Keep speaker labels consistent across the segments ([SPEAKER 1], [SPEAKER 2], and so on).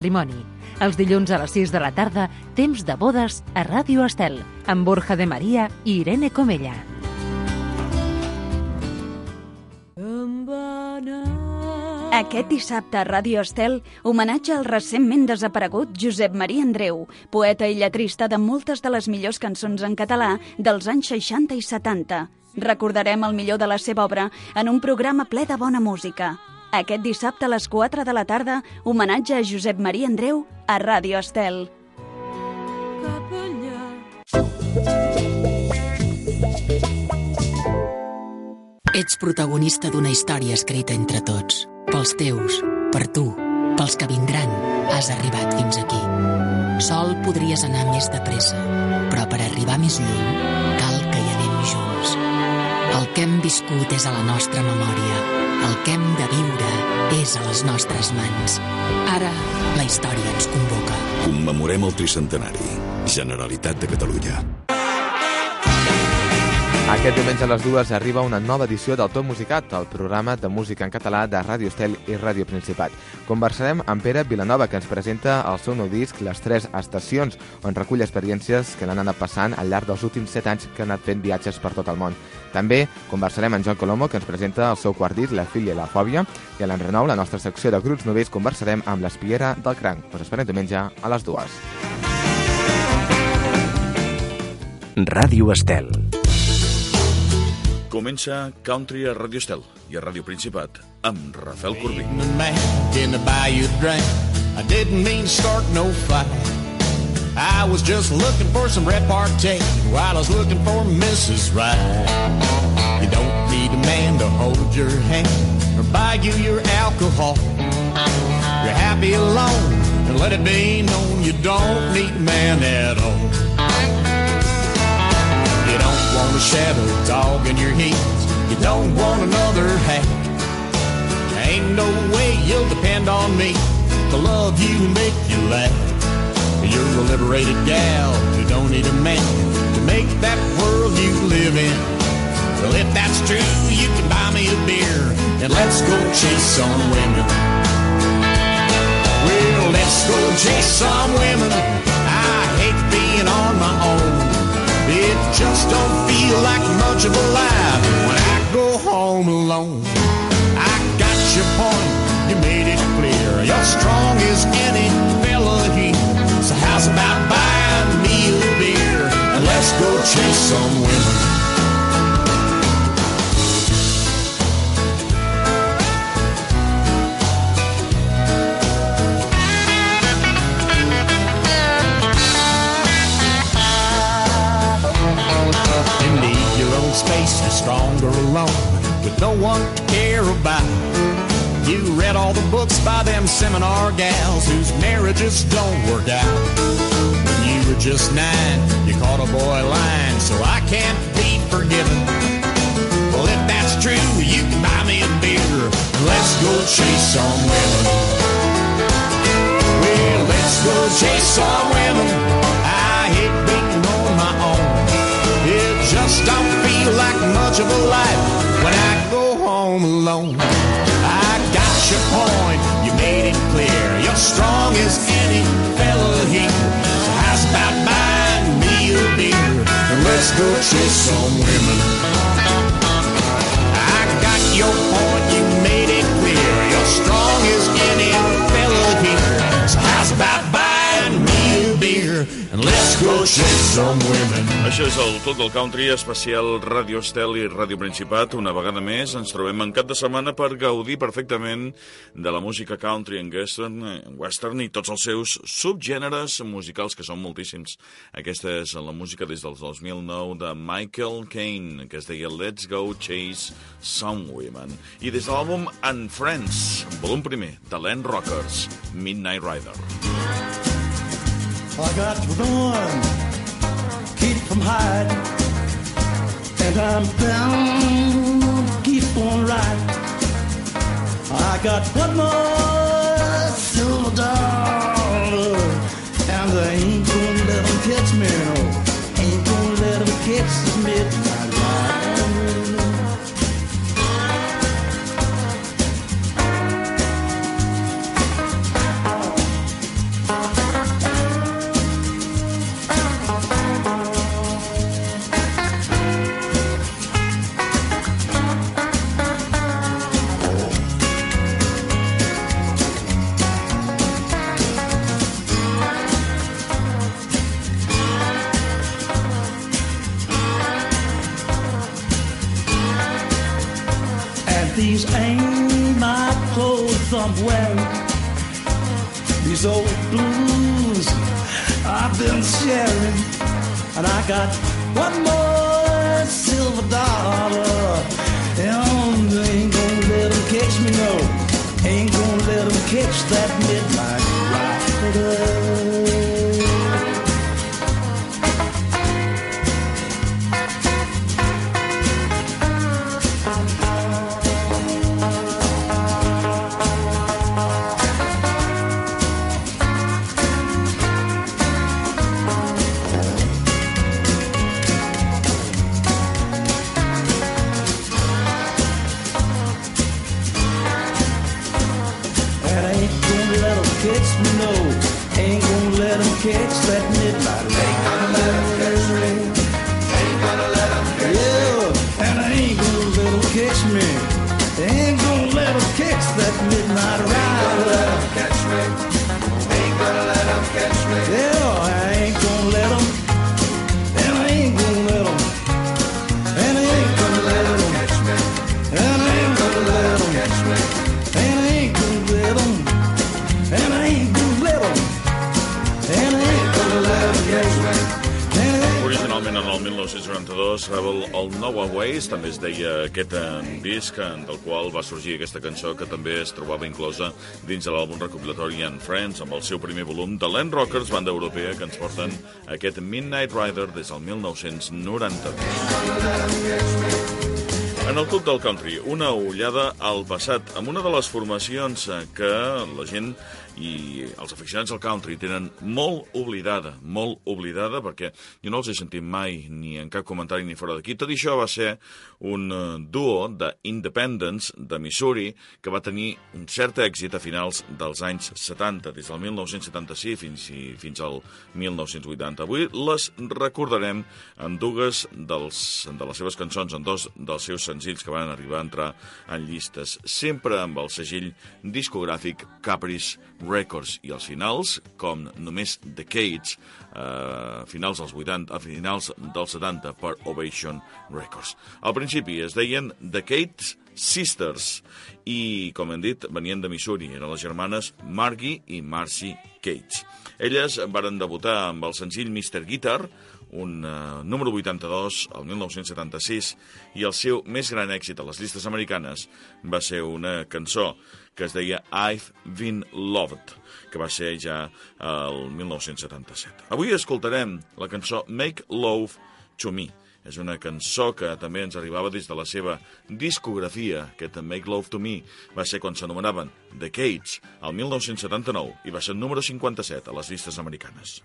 [SPEAKER 1] matrimoni. Els dilluns a les 6 de la tarda, temps de bodes a Ràdio Estel, amb Borja de Maria i Irene Comella.
[SPEAKER 2] Aquest dissabte a Ràdio Estel, homenatge al recentment desaparegut Josep Maria Andreu, poeta i lletrista de moltes de les millors cançons en català dels anys 60 i 70. Recordarem el millor de la seva obra en un programa ple de bona música. Aquest dissabte a les 4 de la tarda, homenatge a Josep Maria Andreu a Ràdio Estel.
[SPEAKER 3] Ets protagonista d'una història escrita entre tots. Pels teus, per tu, pels que vindran, has arribat fins aquí. Sol podries anar més de pressa, però per arribar més lluny cal que hi anem junts. El que hem viscut és a la nostra memòria. El que hem de viure és a les nostres mans. Ara, la història ens convoca.
[SPEAKER 4] Commemorem el tricentenari. Generalitat de Catalunya.
[SPEAKER 5] Aquest diumenge a les 2 arriba una nova edició del Tot Musicat, el programa de música en català de Ràdio Estel i Ràdio Principat. Conversarem amb Pere Vilanova, que ens presenta el seu nou disc Les Tres Estacions, on recull experiències que l'han anat passant al llarg dels últims 7 anys que han anat fent viatges per tot el món. També conversarem amb Joan Colomo, que ens presenta el seu quart disc, La Filia i la Fòbia, i a l'Enrenou, la nostra secció de grups novells, conversarem amb l'Espiera del Cranc. Us esperem diumenge a les 2.
[SPEAKER 6] Ràdio Estel.
[SPEAKER 4] Comença Country a Ràdio Estel i a Ràdio Principat amb Rafael Corbí.
[SPEAKER 7] I didn't mean to start no fight. I was just looking for some repartee while I was looking for Mrs. Right. You don't need a man to hold your hand or buy you your alcohol. You're happy alone and let it be known you don't need a man at all. You don't want a shadow dog in your heels. You don't want another half. Ain't no way you'll depend on me to love you and make you laugh. You're a liberated gal who don't need a man to make that world you live in. Well, if that's true, you can buy me a beer and let's go chase some women. Well, let's go chase some women. I hate being on my own. It just don't feel like much of a life when I go home alone. I got your point, you made it clear. You're strong as any fella here. So how's about buying me a beer and let's go chase some women. Space is stronger alone with no one to care about. You read all the books by them seminar gals whose marriages don't work out. When you were just 9, you caught a boy lying, so I can't be forgiven. Well, if that's true, you can buy me a beer. Let's go chase some women. Well, let's go chase some women. I hate being on my own. It just don't feel like much of a life when I go home alone. I got your point, you made it clear. You're strong as any fella here. So how's about buying me a beer and let's go chase some women. I got your point, you made it clear. You're strong as any fella here. So how's about buying me a beer and let's go chase some women.
[SPEAKER 4] Això és el Tot del Country especial Ràdio Estel i Ràdio Principat. Una vegada més ens trobem en cap de setmana per gaudir perfectament de la música country en western i tots els seus subgèneres musicals, que són moltíssims. Aquesta és la música des del 2009 de Michael Caine, que es deia Let's Go Chase Some Women. I des de l'àlbum And Friends, volum primer, de Land Rockers, Midnight Rider.
[SPEAKER 8] I got to run, keep from hiding, and I'm bound to keep on riding. I got one more silver dollar, and I ain't gonna let them catch me, no. Ain't gonna let them catch the midnight ride. somewhere. These old blues I've been sharing, and I got one more silver dollar. And ain't gonna let them catch me, no. Ain't gonna let them catch that midnight rider. Catch that midnight rain. Ain't gonna let 'em catch me. Ain't gonna let 'em catch me. Yeah, and I ain't gonna let 'em catch me. Ain't gonna let 'em catch that midnight ride. Ain't gonna let 'em catch me. Ain't gonna let 'em catch me. Yeah, I ain't gonna let 'em. And I ain't gonna let 'em. And I ain't gonna let 'em catch me. And I ain't gonna let 'em catch me. And I ain't gonna let 'em. And I ain't gonna let 'em.
[SPEAKER 4] Originalment en el 1992, Rebel All Nowaways també es deia aquest disc del qual va sorgir aquesta cançó que també es trobava inclosa dins de l'àlbum recopilatori And Friends amb el seu primer volum de Land Rockers, banda europea que ens porten aquest Midnight Rider des del 1990. En el Club del Country, una ullada al passat amb una de les formacions que la gent i els aficionats al country tenen molt oblidada, perquè jo no els he sentit mai ni en cap comentari ni fora d'aquí. Tot això va ser un duo d'Independents de Missouri que va tenir un cert èxit a finals dels anys 70, des del 1976 fins al 1980. Avui les recordarem en dues de les seves cançons, en dos dels seus senzills que van arribar a entrar en llistes, sempre amb el segell discogràfic Caprice Records, i als finals, com només Decades, a finals dels 80, a finals dels 70 per Ovation Records. Al principi es deien Decades Sisters i, com hem dit, venien de Missouri, eren les germanes Margie i Marcy Cates. Elles varen debutar amb el senzill Mr. Guitar, un número 82 al 1976, i el seu més gran èxit a les llistes americanes va ser una cançó que es deia I've Been Loved, que va ser ja el 1977. Avui escoltarem la cançó Make Love to Me. És una cançó que també ens arribava des de la seva discografia. Aquest Make Love to Me va ser quan s'anomenaven Decades, el 1979, i va ser el número 57 a les llistes americanes.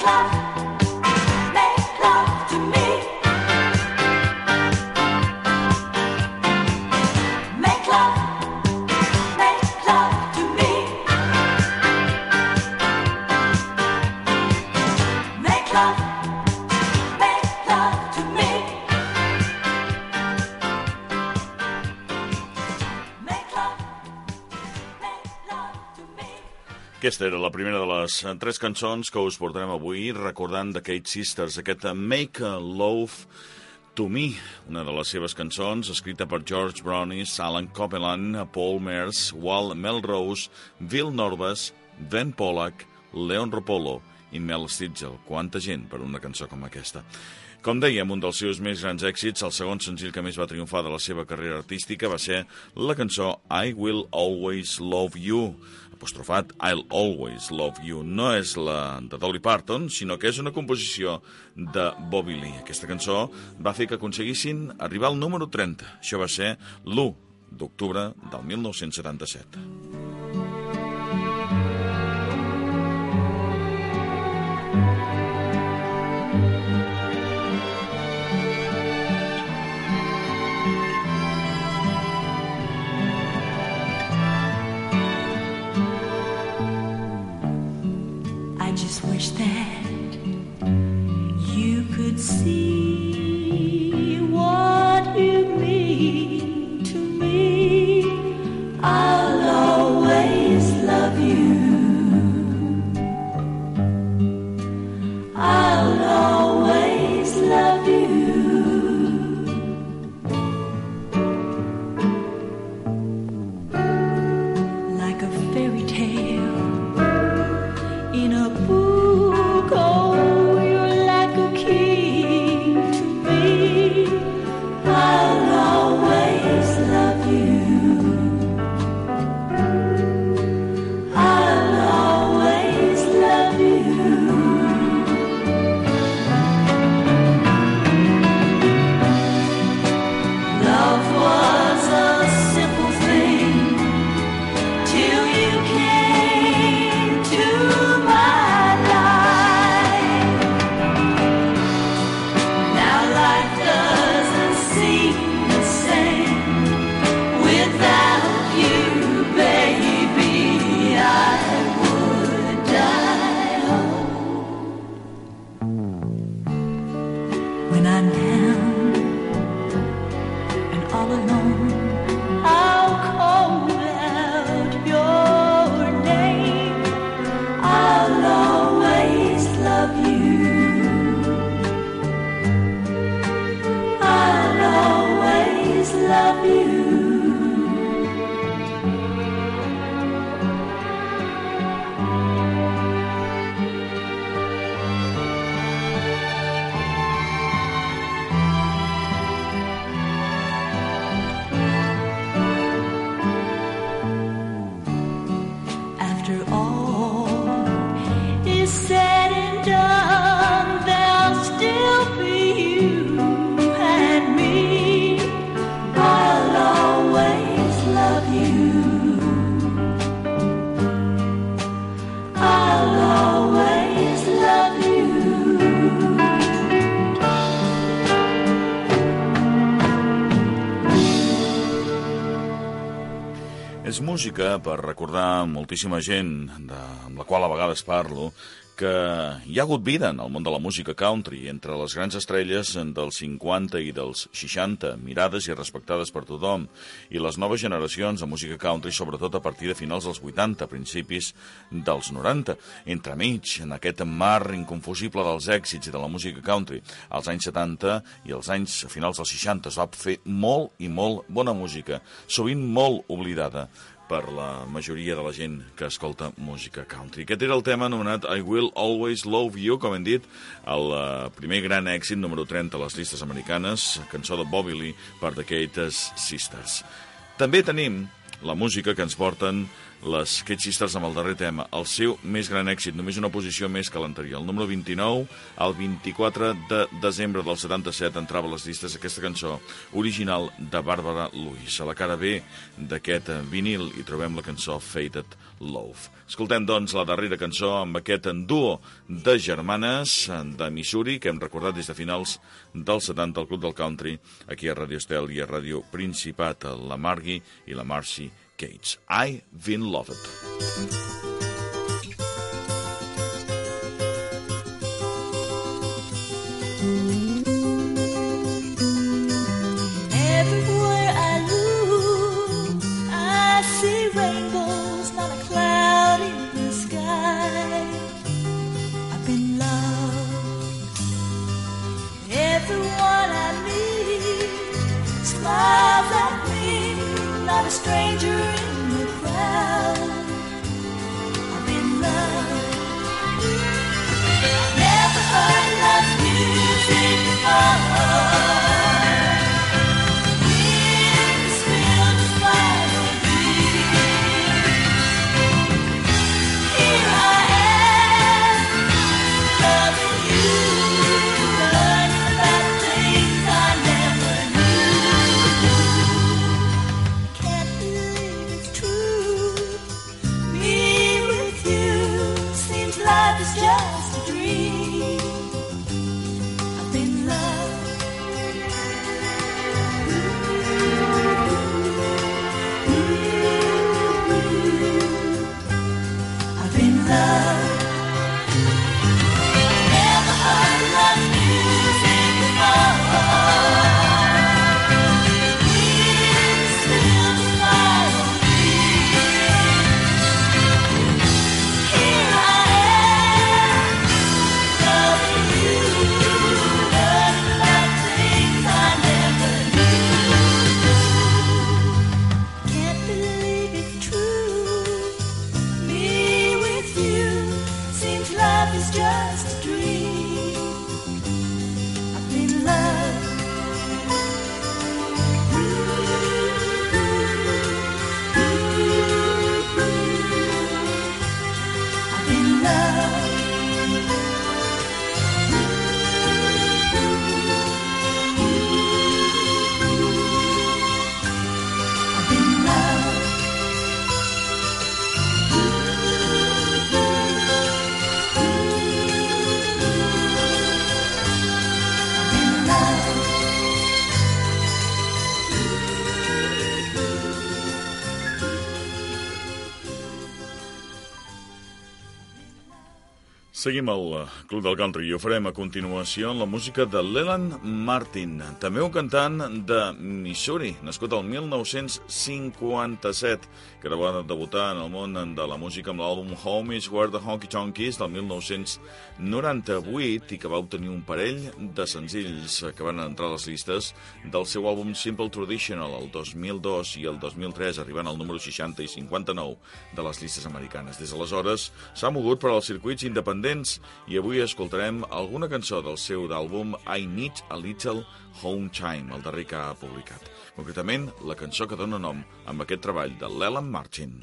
[SPEAKER 4] Aquesta era la primera de les 3 cançons que us portarem avui, recordant de Kate Sisters, aquesta Make Love to Me, una de les seves cançons, escrita per George Brownis, Alan Copeland, Paul Mears, Wal Melrose, Bill Norvas, Ben Pollack, Leon Ropolo i Mel Stitzel. Quanta gent per una cançó com aquesta. Com dèiem, un dels seus més grans èxits, el segon senzill que més va triomfar de la seva carrera artística va ser la cançó I Will Always Love You, apostrofat I'll Always Love You. No és la de Dolly Parton, sinó que és una composició de Bobby Lee. Aquesta cançó va fer que aconseguissin arribar al número 30. Això va ser l'1 d'octubre del 1977.
[SPEAKER 6] Just wish that you could see what you mean to me. I'll always love you. I'll always love you. Like a fairy tale in a book, oh, you're like a king to me. I'll always love you. I'll always love you. Love was a simple thing till you came to my life. Now life doesn't seem the same without you, baby. I would die when I'm down and all alone. I'll call out your name. I'll always love you. I'll always love you. After all is said and done, there'll still be you and me. I'll always love you. I'll always love you.
[SPEAKER 4] És música per recordar moltíssima gent amb la qual a vegades parlo que hi ha hagut vida en el món de la música country, entre les grans estrelles dels 50 i dels 60, mirades i respectades per tothom, i les noves generacions de música country, sobretot a partir de finals dels 80, principis dels 90. Entremig, en aquest mar inconfusible dels èxits i de la música country, als anys 70 i als anys finals dels 60 es va fer molt i molt bona música, sovint molt oblidada per la majoria de la gent que escolta música country. Aquest era el tema anomenat I Will Always Love You, com hem dit, el primer gran èxit, número 30 a les llistes americanes, cançó de Bobby Lee per The Kate Sisters. També tenim la música que ens porten les Kate Sisters amb el darrer tema, el seu més gran èxit, només una posició més que l'anterior. El número 29, el 24 de desembre del 77, entrava a les llistes aquesta cançó original de Barbara Lewis. A la cara B d'aquest vinil hi trobem la cançó Faded Love. Escoltem, doncs, la darrera cançó amb aquest duo de germanes de Missouri que hem recordat des de finals dels 70 al Club del Country, aquí a Radio Estel i a Radio Principat, la Margie i la Marcy Cates. I've Been Loved.
[SPEAKER 6] Everywhere I look, I see rainbows, not a cloud in the sky. I've been loved. Everyone I meet smiles at me, not a stranger in the crowd. I've been loved. Never heard love music before. Winds fill the fire Here I am, loving you, learning about things I never knew. Can't believe it's true. Me with you seems life is just a dream. I've been loved. I've been loved. Never heard love music before. Winds fill the fire Here I am, loving you, learning about things I never knew. Can't believe it's true. Me with you seems life is just a dream. I've been loved. I've been loved. I've been loved. I've been loved.
[SPEAKER 4] Seguim al Club del Country i ho farem a continuació en la música de Leland Martin, també un cantant de Missouri, nascut el 1957, que va debutar en el món de la música amb l'àlbum Home is Where the Honky Tonk Is del 1998 i que va obtenir un parell de senzills que van entrar a les llistes del seu àlbum Simple Traditional el 2002 i el 2003, arribant al número 60 i 59 de les llistes americanes. Des d'aleshores s'ha mogut per als circuits independents i avui escoltarem alguna cançó del seu àlbum I Need a Little Home Chime, el darrer que ha publicat. Concretament, la cançó que dona nom amb aquest treball de Leland Martin.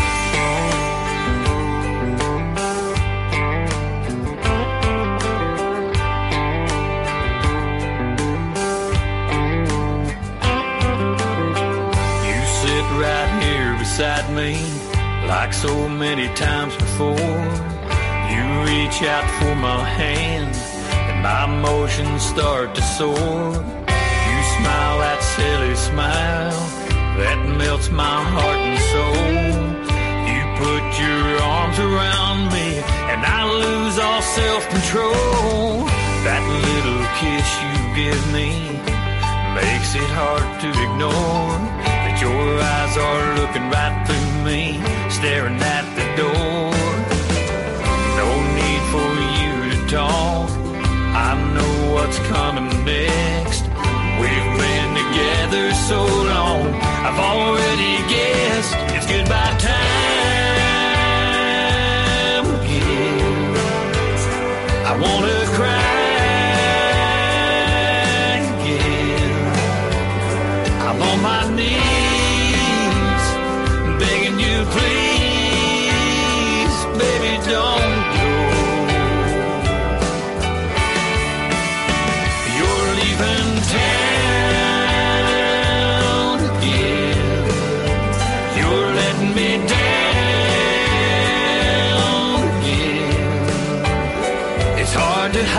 [SPEAKER 9] You sit right here beside me like so many times before. You reach out for my hand and my emotions start to soar. You smile that silly smile that melts my heart and soul. You put your arms around me and I lose all self-control. That little kiss you give me makes it hard to ignore. But your eyes are looking right through me, staring at the door. No need for you to talk, I know what's coming next. We've been together so long, I've already guessed it's goodbye time again. I wanna cry again. I'm on my knees, begging you please hard to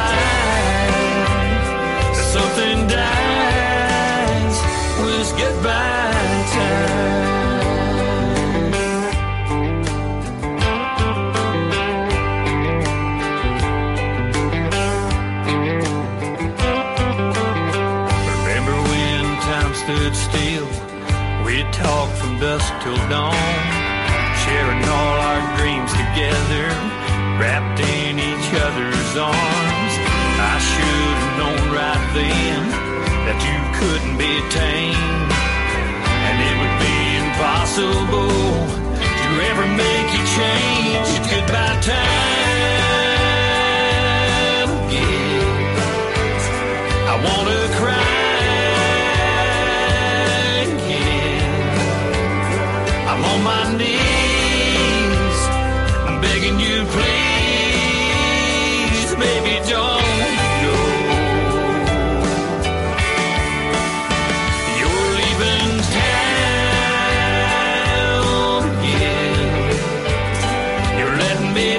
[SPEAKER 9] hide. Something dies when it's goodbye time. Remember when time stood still? We'd talk from dusk till dawn, sharing all our dreams together, wrapped in each other's arms. I should have known right then that you couldn't be tamed, and it would be impossible to ever make you change. It's goodbye time again. I wanna cry again. I'm on my knees, I'm begging you, please, baby, don't go. You're leaving town again. You're letting me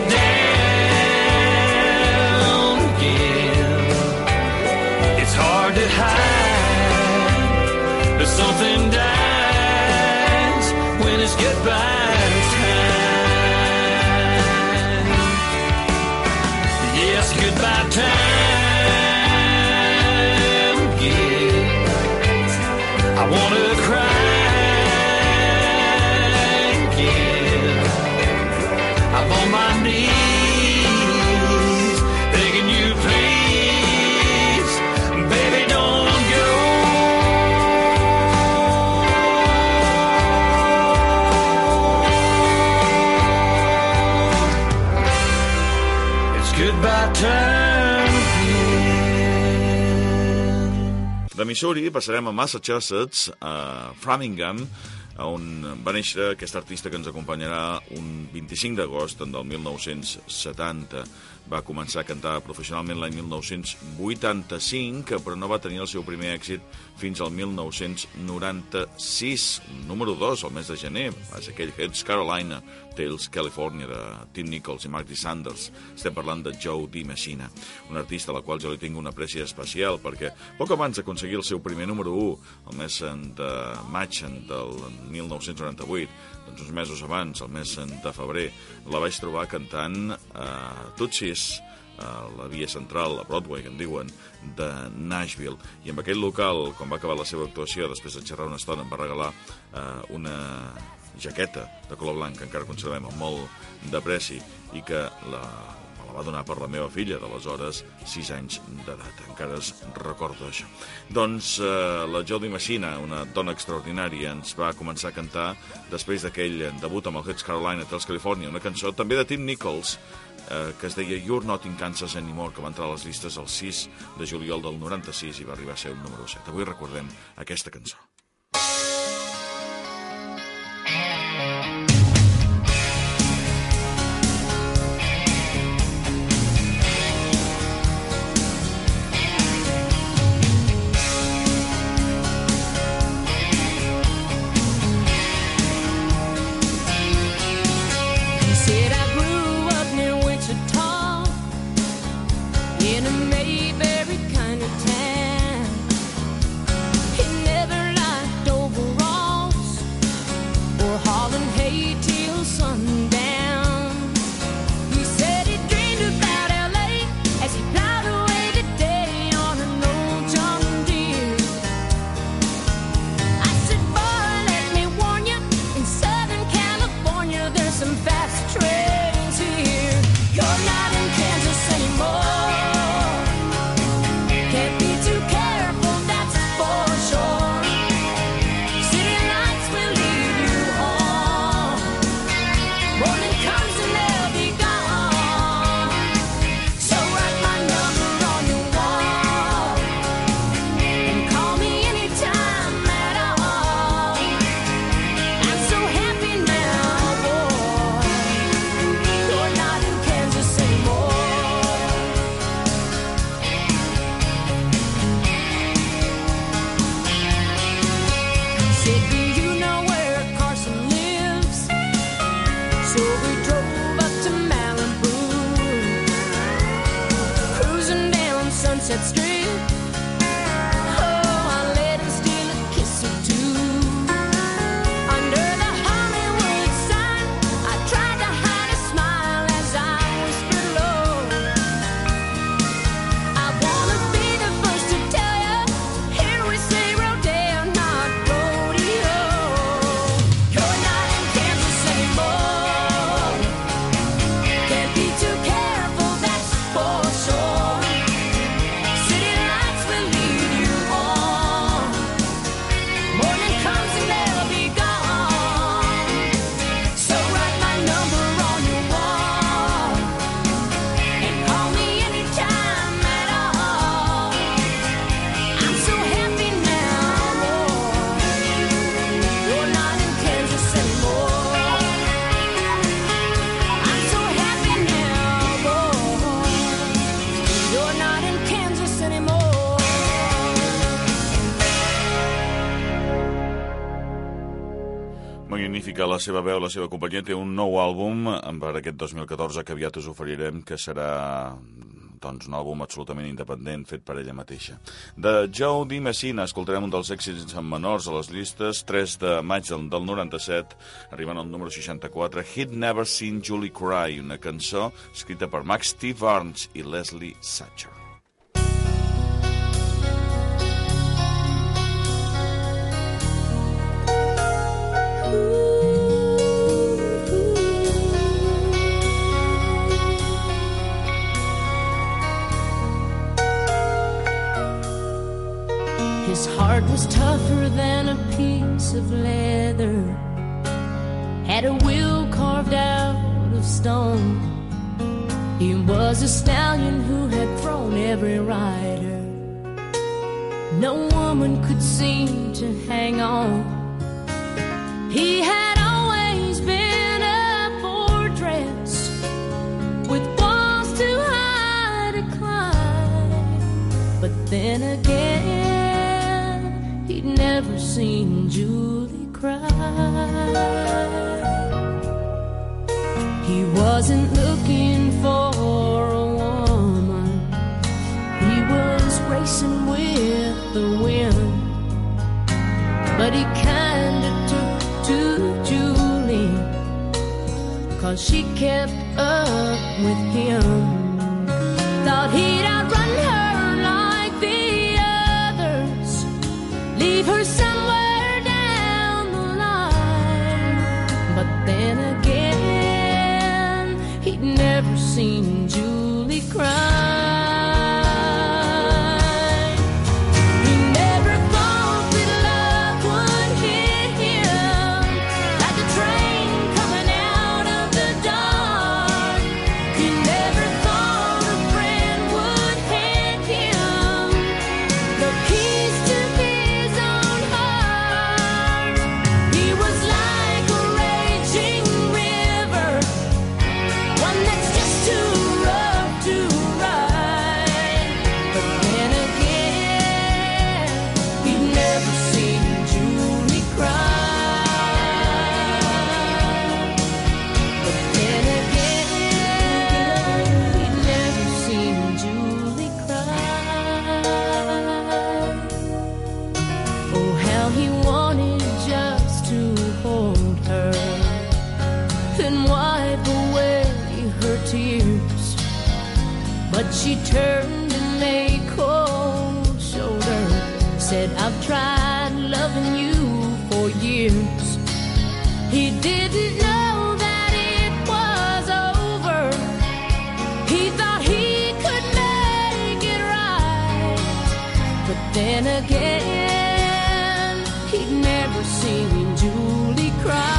[SPEAKER 9] down again. It's hard to hide, but something dies when it's goodbye time. Yes, goodbye time again. I wanna cry again. I'm on my knees, begging you, please, baby, don't go. It's goodbye time again.
[SPEAKER 4] De Missouri passarem a Massachusetts, a Framingham, on va néixer aquest artista que ens acompanyarà un 25 d'agost del 1970. Va començar a cantar professionalment l'any 1985, però no va tenir el seu primer èxit fins al 1996. Número 2, el mes de gener, és aquell Heads Carolina, Tales California, de Tim Nichols i Mark D. Sanders. Estem parlant de Joe DiMessina, un artista a la qual jo li tinc una apreci especial, perquè poc abans d'aconseguir el seu primer número 1, el mes de maig del 1998, doncs uns mesos abans, el mes de febrer, la vaig trobar cantant a Tootsie's, a la via central, a Broadway, que en diuen, de Nashville. I amb aquell local, quan va acabar la seva actuació, després de xerrar una estona, em va regalar una jaqueta de color blanc, que encara conservem amb molt d'apreci, i que me la va donar per la meva filla, d'aleshores 6 anys d'edat. Encara es recordo això. Doncs la Joe DiMessina, una dona extraordinària, ens va començar a cantar després d'aquell debut amb el Heads Carolina, Tales California, una cançó també de Tim Nichols, que es deia You're Not in Kansas Anymore, que va entrar a les llistes el 6 de juliol del 96 i va arribar a ser un número 7. Avui recordem aquesta cançó.
[SPEAKER 10] In a Mayberry kind of town, he never lied. Sunset Strip. Oh, I let him steal a kiss or two. Under the Hollywood sign, I tried to hide a smile as I whispered low. I wanna be the first to tell you, here we say rodeo, not rodeo. You're not in Kansas anymore. Can't be too careful, that's for sure. City lights will lead you on. Morning comes and they'll be gone. So write my number on your wall and call me anytime at all. I'm so happy now, you're not in Kansas anymore. I'm so happy now, you're not in Kansas anymore.
[SPEAKER 4] Magnífica la seva veu, la seva companyia. Té un nou àlbum per aquest 2014 que aviat us oferirem, que serà doncs, un àlbum absolutament independent fet per ella mateixa. De Joe Di Messina escoltarem un dels èxits en menors a les llistes, 3 de maig del 97, arribant al número 64, He'd Never Seen Julie Cry, una cançó escrita per Max T. Barnes i Leslie Satcher.
[SPEAKER 10] His heart was tougher than a piece of leather, had a will carved out of stone. He was a stallion who had thrown every rider. No woman could seem to hang on. He had always been a fortress with walls too high to climb. But then again, he'd never seen Julie cry. He wasn't looking for a woman, he was racing with the wind. But he kinda took to Julie, 'cause she kept up with him. Thought he'd outrun her like the others, leave her somewhere down the line. But then again, he'd never seen Julie cry. He never thought that love would hit him like a train coming out of the dark. He never thought a friend would hand him the keys to his own heart. He was like a raging river, one that's just too rough to ride. But then again, he'd never seen Julie cry. But then again, he'd never seen Julie cry. Oh, how he wanted just to hold her and wipe away her tears. But she turned and lay cold shoulder, said, I've tried loving you for years. He didn't know that it was over. He thought he could make it right. But then again, he'd never seen Julie cry.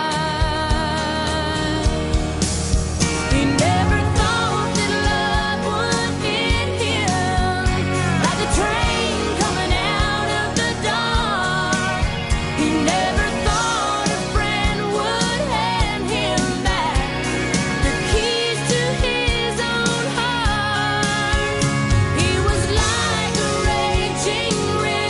[SPEAKER 10] He never thought that love would hit him like a train coming out of the dark. He never thought a friend would hand him back the keys to his own heart. He was like a raging river,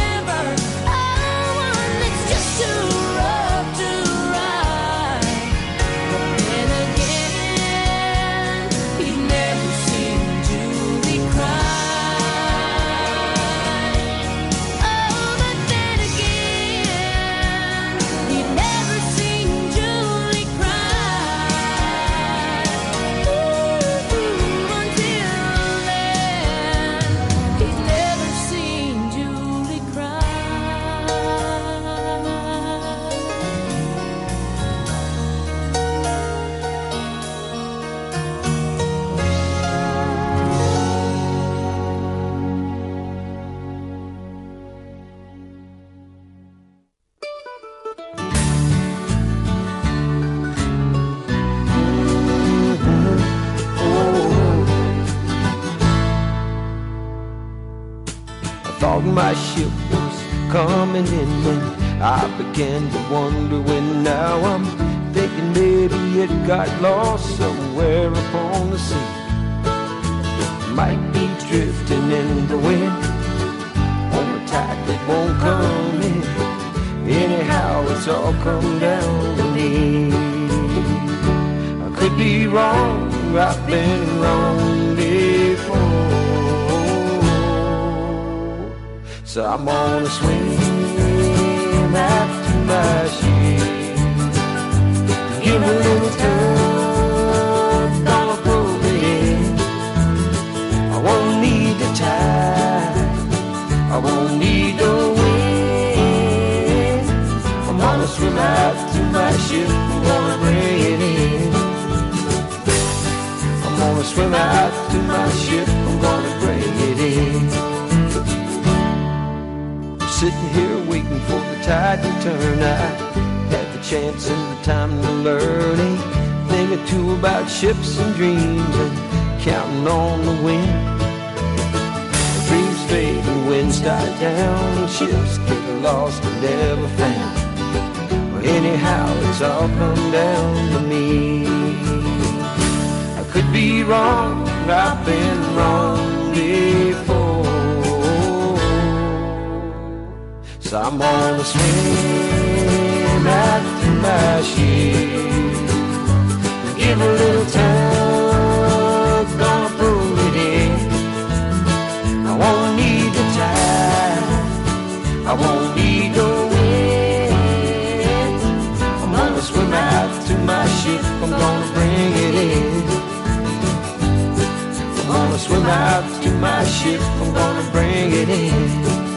[SPEAKER 11] thought my ship was coming in, and I began to wonder when. Now I'm thinking maybe it got lost somewhere upon the sea. Might be drifting in the wind on a tide that won't come in. Anyhow, it's all come down to me. I could be wrong, I've been wrong before. So I'm gonna swim after my ship, give a little tug, gonna pull it in. I won't need the tide, I won't need the wind. I'm gonna swim out to my ship, I'm gonna bring it in. I'm gonna swim out to my ship, I'm gonna bring it in. I'm sitting here waiting for the tide to turn. I had the chance and the time to learn a thing or two about ships and dreams and counting on the wind. Dreams fade and winds die down, ships get lost and never found. Well, anyhow, it's all come down to me. I could be wrong, I've been wrong before. So I'm gonna swim after my ship, give a little tug, gonna pull it in. I won't need the tide, I won't need the wind. I'm gonna swim out to my ship, I'm gonna bring it in. I'm gonna swim out to my ship, I'm gonna bring it in.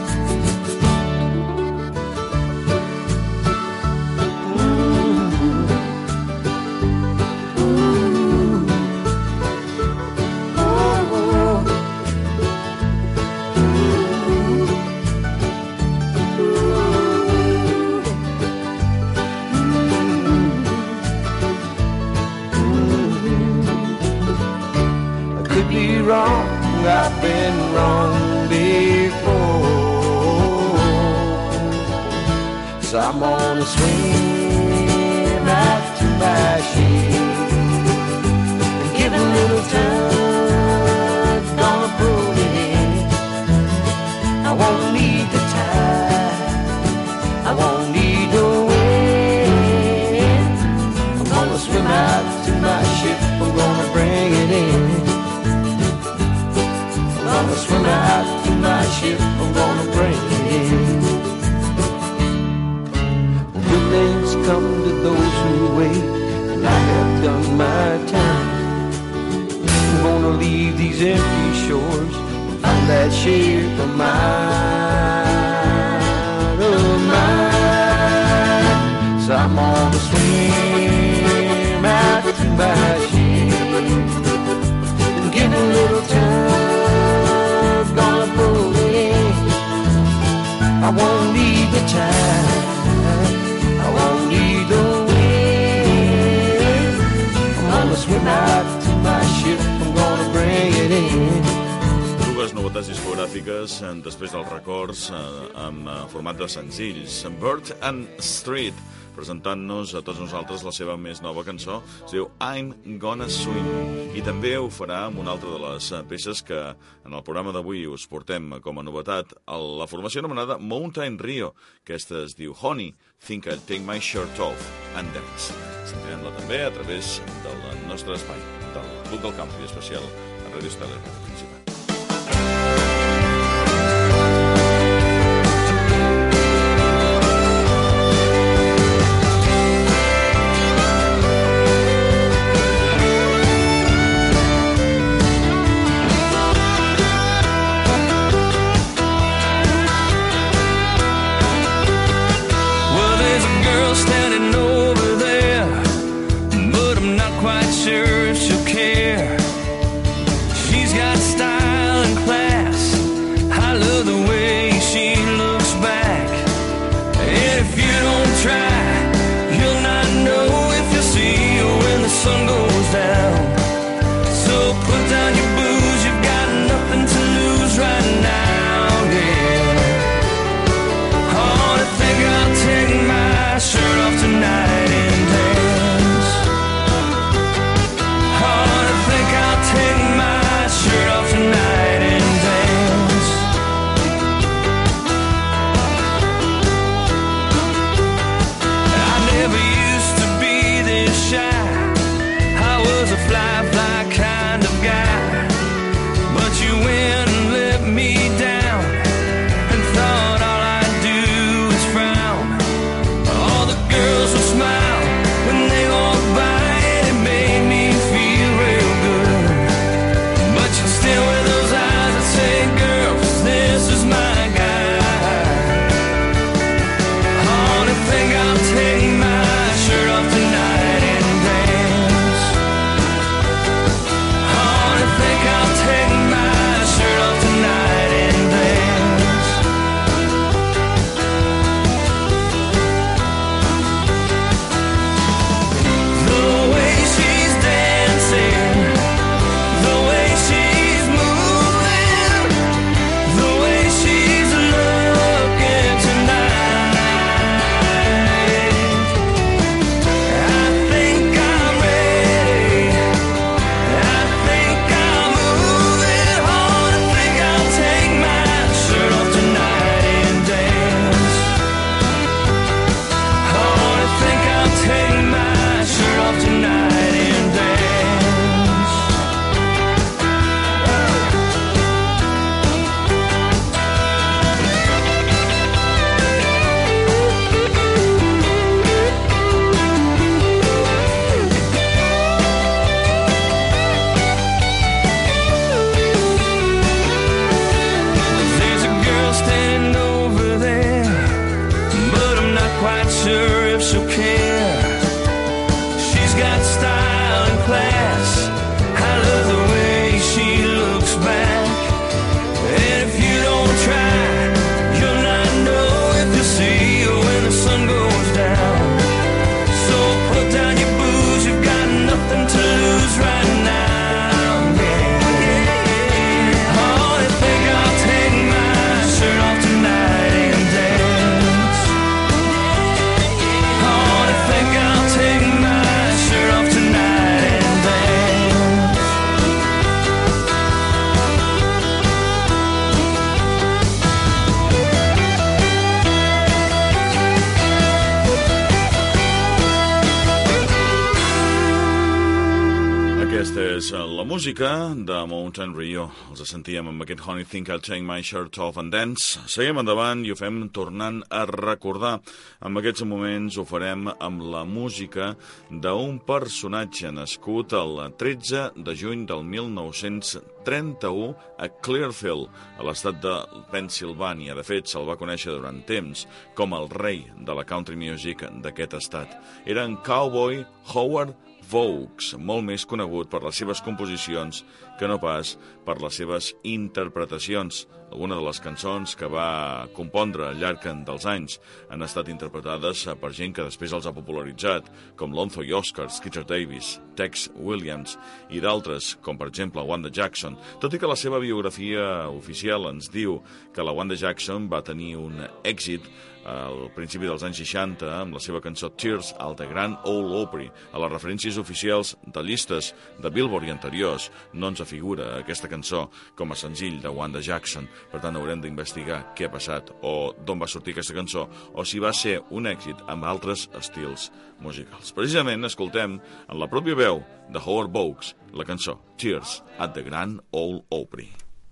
[SPEAKER 11] Wrong, I've been wrong before. So I'm gonna swim after my ship and give a little tug, gonna pull it in. I won't need the tide, I won't need the wind. I'm gonna swim out to my ship, I'm gonna bring it in. I'm gonna swim out to my ship, I'm gonna bring it in. Good things come to those who wait, and I have done my time. I'm gonna leave these empty shores and find that ship of mine, So I'm gonna swim out to my ship and give a little tug, gonna pull it in. I won't need the time, I won't need the wind. I'm gonna swim out to my ship, I'm gonna bring it in.
[SPEAKER 4] Dues novetats discogràfiques després dels records en format de senzills. Bird and Street, presentant-nos a tots nosaltres la seva més nova cançó, es diu I'm Gonna Swim, i també ho farà amb una altra de les peces que en el programa d'avui us portem com a novetat, la formació anomenada Mountain Rio. Aquesta es diu Honey, Think I'll Take My Shirt Off and Dance. Sentirem-la també a través del nostre espai, del Club del Country especial a Radio Estel i Radio Principat.
[SPEAKER 12] Standing over there, but I'm not quite sure if she'll care. She's got style.
[SPEAKER 4] música de Mountain Rio. Els sentíem amb aquest Honey Think I'll Take My Shirt Off and Dance. Seguim endavant i ho fem tornant a recordar. En aquests moments ho farem amb la música d'un personatge nascut el 13 de juny del 1931 a Clearfield, a l'estat de Pennsilvània. De fet, se'l va conèixer durant temps com el rei de la country music d'aquest estat. Era en Cowboy Howard Vaux, molt més conegut per les seves composicions que no pas per les seves interpretacions. Algunes de les cançons que va compondre al llarg dels anys han estat interpretades per gent que després els ha popularitzat, com Lonzo Oscar, Skeeter Davis, Tex Williams i d'altres, com per exemple Wanda Jackson, tot i que la seva biografia oficial ens diu que la Wanda Jackson va tenir un èxit al principi dels anys 60 amb la seva cançó Tears al The Grand Ole Opry. A les referències oficials de llistes de Billboard i anteriors no ens afigura aquesta cançó com a senzill de Wanda Jackson. Per tant, haurem d'investigar què ha passat o d'on va sortir aquesta cançó o si va ser un èxit amb altres estils musicals. Precisament escoltem en la pròpia veu de Howard Vaux la cançó Tears at the Grand Ole Opry.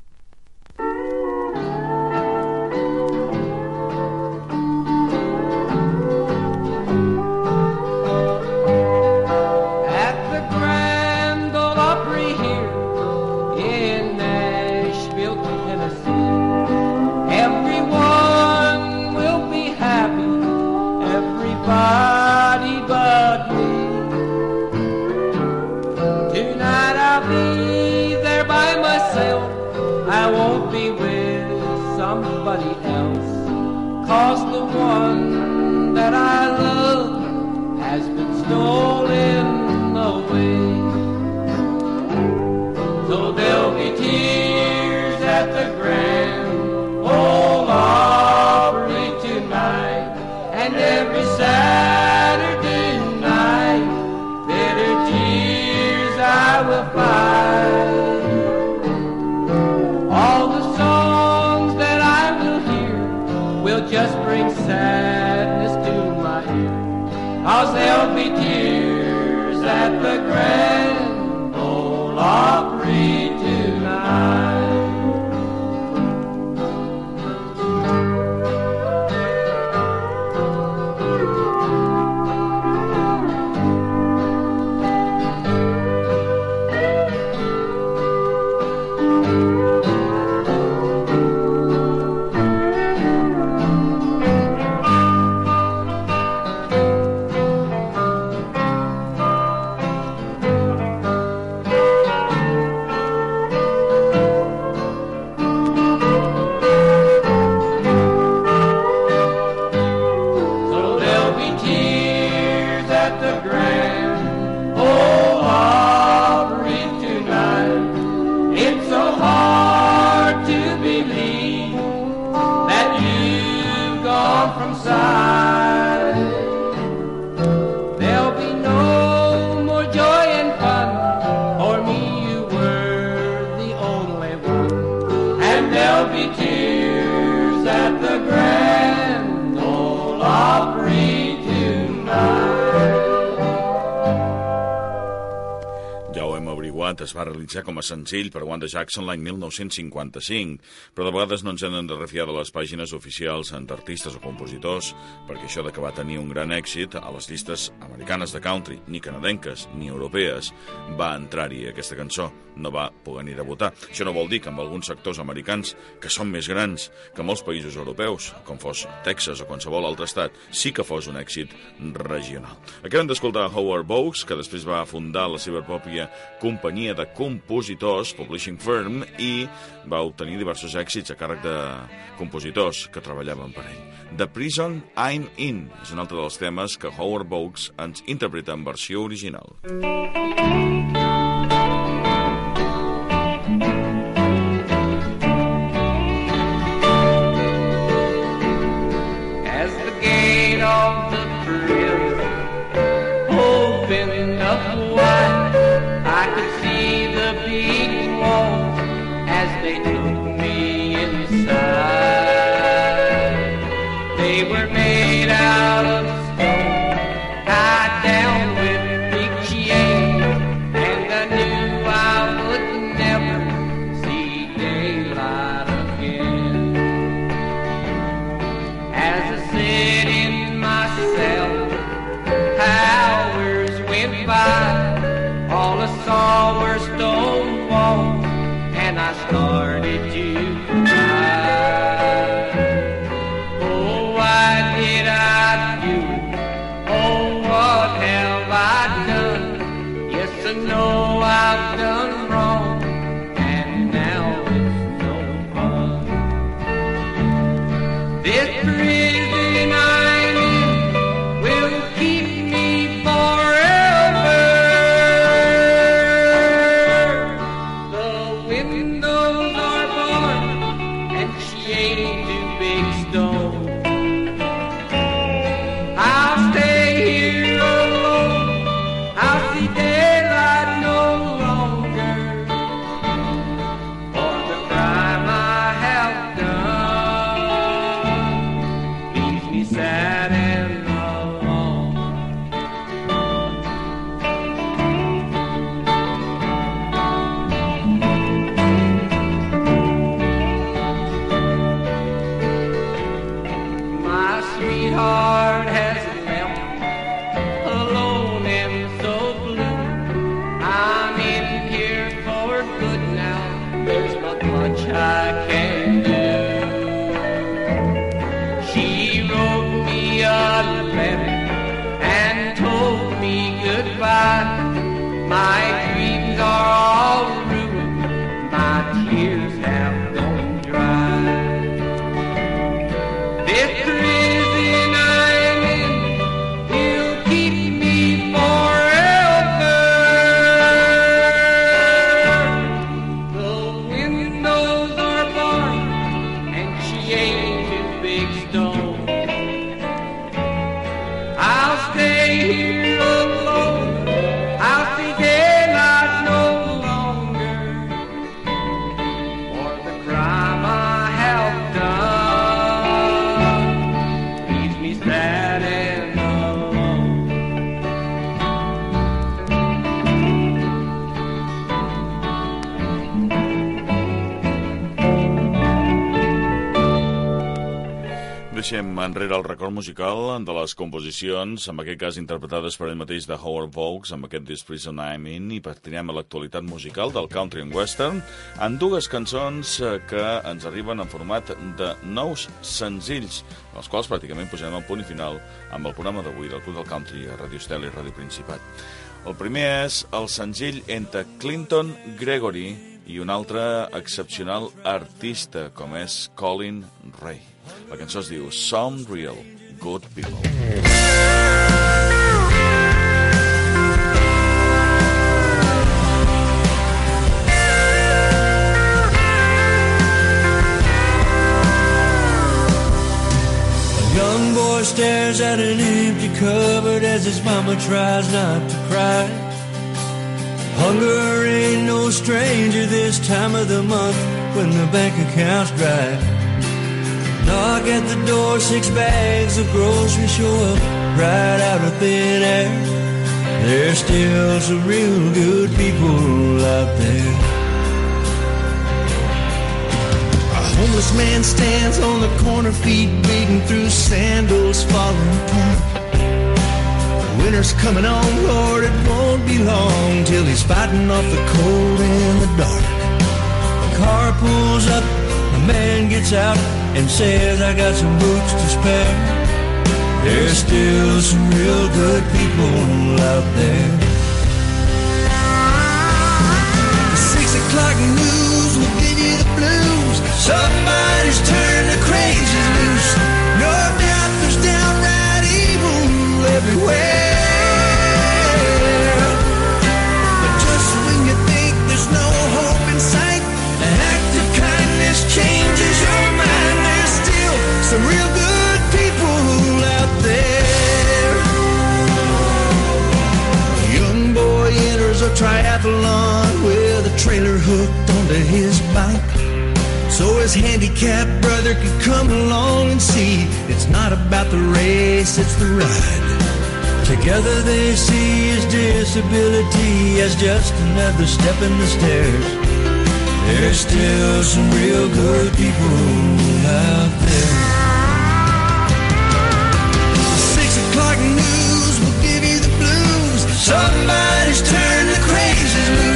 [SPEAKER 11] Somebody else, 'cause the one that I love has been stolen away. So there'll be tears at the Grand Ole Opry tonight, and every Saturday night bitter tears I will find. All the songs that I will hear will just bring sadness to my ear, 'cause there'll be tears at the Grand Ole Opry tonight.
[SPEAKER 4] Es va realitzar com a senzill per Wanda Jackson l'any 1955, però de vegades no ens hem de refiar de les pàgines oficials d'artistes o compositors, perquè això de que va tenir un gran èxit a les llistes americanes de country, ni canadenques ni europees, va entrar-hi aquesta cançó, no va poder ni debutar. Això no vol dir que amb alguns sectors americans, que són més grans que molts països europeus, com fos Texas o qualsevol altre estat, sí que fos un èxit regional. Acabem d'escoltar Howard Vaux, que després va fundar la seva pròpia companyia de compositors, Publishing Firm, i va obtenir diversos èxits a càrrec de compositors que treballaven per ell. The Prison I'm In és un altre dels temes que Howard Vaux ens interpreta en versió original.
[SPEAKER 11] As the gate of the prison opened up wide, I could see the big walls as they took me inside. They were made out of stone, tied down with big chains, and the saw were stone walls, and I started to cry. Oh, why did I do it? Oh, what have I done? Yes, I know I've done wrong, and now it's no fun. This prison I'm in will keep me forever. The windows are barred, and she ain't too big stone. I'll stay here alone. I'll see daylight no longer for the crime I have done. Leaves me sad and alone. My sweetheart has left, alone and so blue. I'm in here for good now. There's not much I can do. She wrote me a letter and told me goodbye. My dreams are all ruined. My tears have gone dry. This prison I'm in will keep me forever. The windows are barred, and she ain't too big stone. I'll stay here alone. I'll see daylight no longer for the crime I have done. Leaves me sad and alone.
[SPEAKER 4] Deixem enrere el record musical de les composicions, en aquest cas interpretades per ell mateix de Howard Vaux, amb aquest This Prison I'm In, i pertanyem a l'actualitat musical del country and western, en dues cançons que ens arriben en format de nous senzills, els quals pràcticament posarem el punt i final amb el programa d'avui del Club del Country a Radio Estel i Radio Principat. El primer és el senzill entre Clinton Gregory i un altre excepcional artista com és Colin Ray. La cançó es diu Some Real Good People.
[SPEAKER 12] A young boy stares at an empty cupboard as his mama tries not to cry. Hunger ain't no stranger this time of the month when the bank account's dry. Knock at the door, 6 bags of groceries show up right out of thin air. There's still some real good people out there.
[SPEAKER 8] A homeless man stands on the corner, feet bleeding through sandals falling apart. Winter's coming on, Lord, it won't be long till he's fighting off the cold and the dark. A car pulls up, a man gets out and says, I got some boots to spare. There's still some real good people out there.
[SPEAKER 12] The 6 o'clock news will give you the blues. Somebody's turned the crazies loose. No doubt there's downright evil everywhere. But just when you think there's no hope in sight, an act of kindness changes your mind. There's still some real good people out there.
[SPEAKER 8] A young boy enters a triathlon with a trailer hooked onto his bike, so his handicapped brother could come along and see it's not about the race, it's the ride.
[SPEAKER 12] Together they see his disability as just another step in the stairs. There's still some real good people out there.
[SPEAKER 8] The 6 o'clock news will give you the blues.
[SPEAKER 12] Somebody's turned the crazies loose.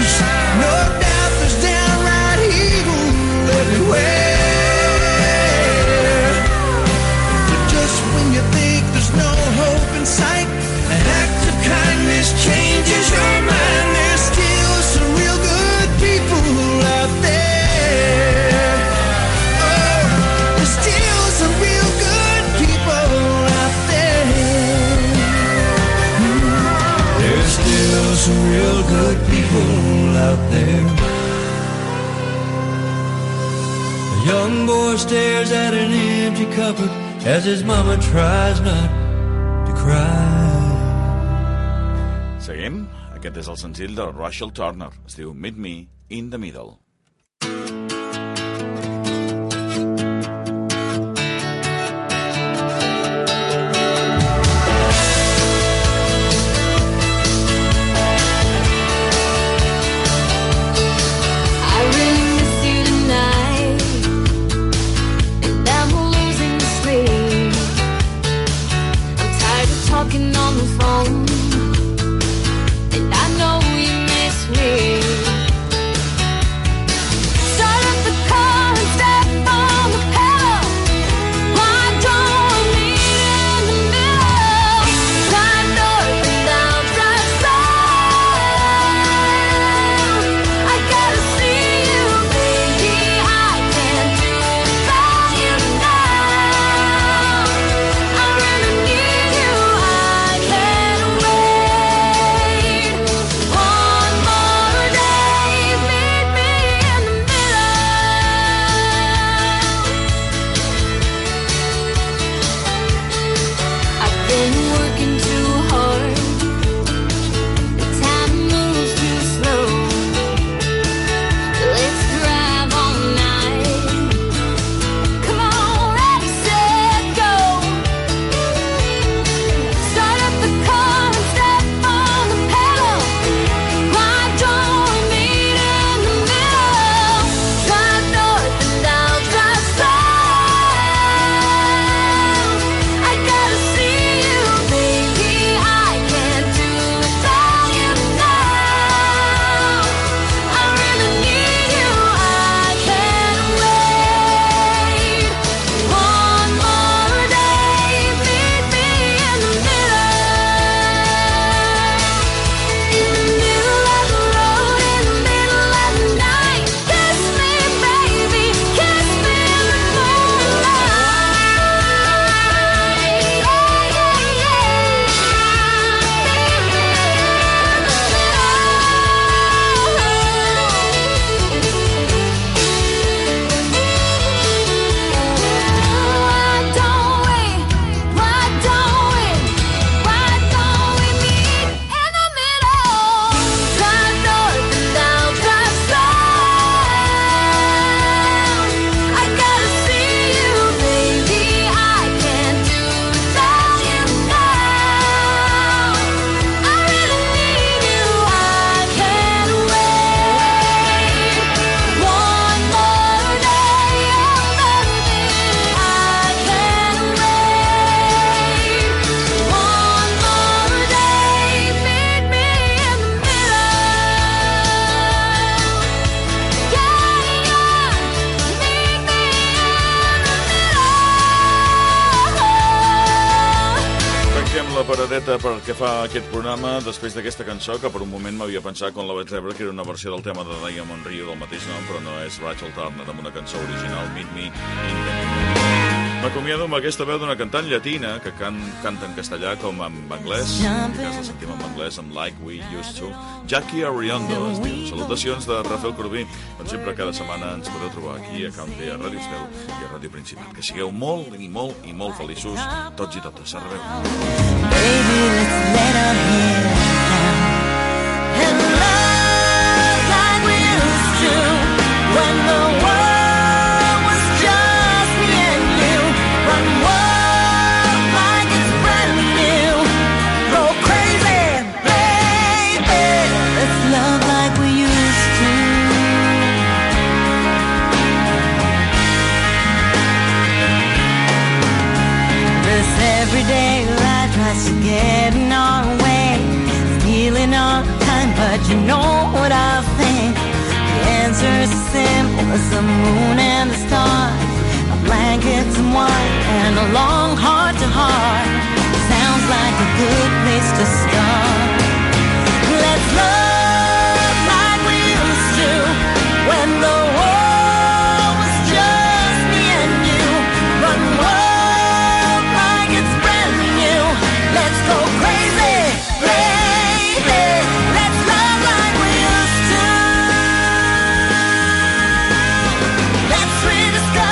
[SPEAKER 12] young boy stares at an empty cupboard as his mama tries not to cry.
[SPEAKER 4] Seguim. Aquest és el senzill de Rachel Turner. Es diu Meet Me in the Middle.
[SPEAKER 10] Talking on the phone, and I know you miss me. Start up the car and step on the pedal. Why don't we meet in the middle? Drive north and down, drive south. I gotta see you, baby. I can't do it without you now. I really need you.
[SPEAKER 4] paradeta pel que fa a aquest programa després d'aquesta cançó, que per un moment m'havia pensat quan la vaig rebre que era una versió del tema de Diamond Rio del mateix nom, però no és Rachel Turner amb una cançó original, Meet Me in the Middle. M'acomiado amb aquesta veu d'una cantant llatina que canta en castellà com en anglès, en aquest cas la sentim en anglès amb Like We Used To. Jackie Ariondo es diu. Salutacions de Rafael Corbí. Com sempre, cada setmana ens podeu trobar aquí a Country, a Ràdio Estel i a Ràdio Principat. Que sigueu molt i molt i molt feliços tots i totes. A rebeu.
[SPEAKER 6] Baby, let's let our head down and love like we used to when the world was just me and you. Run wild like it's brand new. Go crazy, baby. Let's love like we used to. This everyday life tries to get in our way, stealing our time, but you know what I think. The answer's as simple as the moon and the stars, a blanket, some wine, and a long heart-to-heart. Sounds like a good place to start. Let's love like we used to when the world was just me and you. Run wild like it's brand new. Let's go crazy, baby. Let's love like we used to. Let's rediscover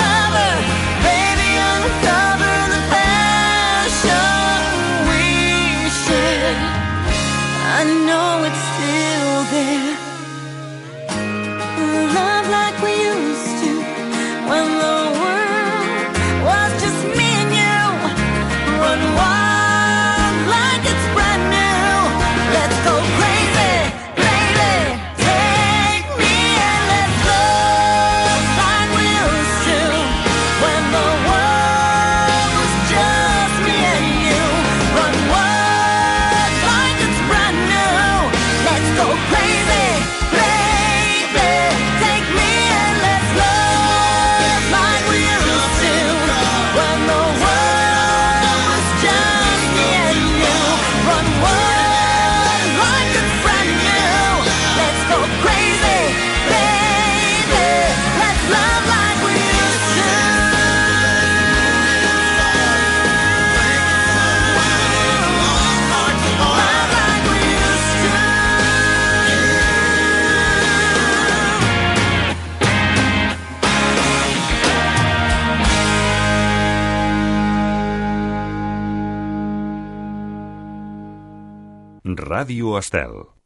[SPEAKER 13] Ràdio Estel.